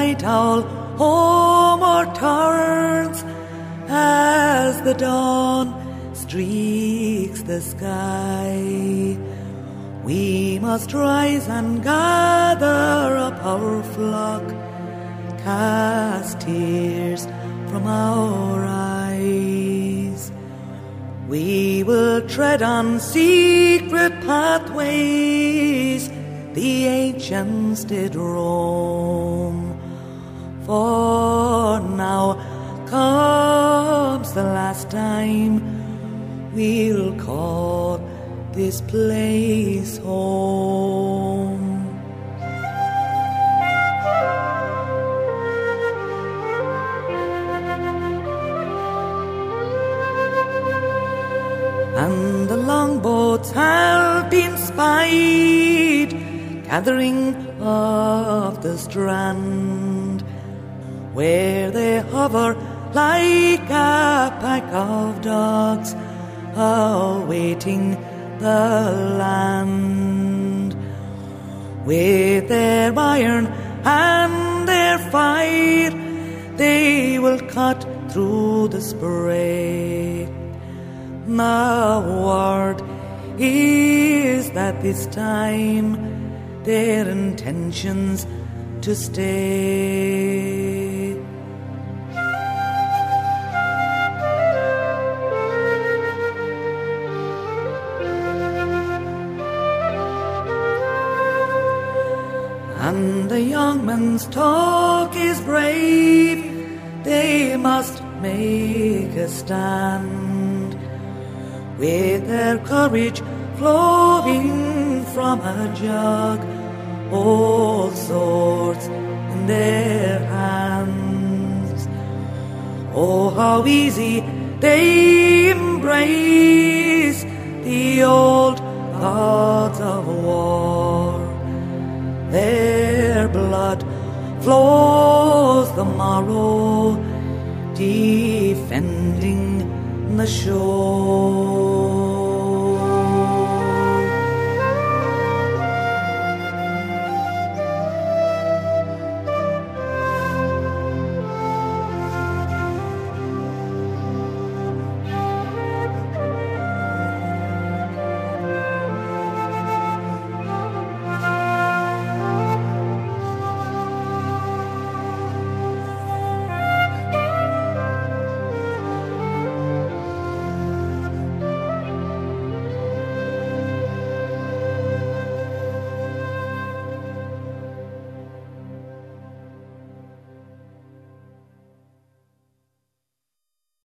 night owl homeward turns as the dawn streaks the sky. We must rise and gather up our flock, cast tears from our eyes. We will tread on secret pathways the ancients did roam. For now comes the last time we'll call this place home. And the longboats have been spied, gathering off the strand, where they hover like a pack of dogs awaiting the land. With their iron and their fire, they will cut through the spray. The word is that this time their intentions to stay. And the young man's talk is brave, they must make a stand, with their courage flowing from a jug, old swords in their hands. Oh, how easy they embrace the old gods of war. Their blood flows the morrow, defending the shore.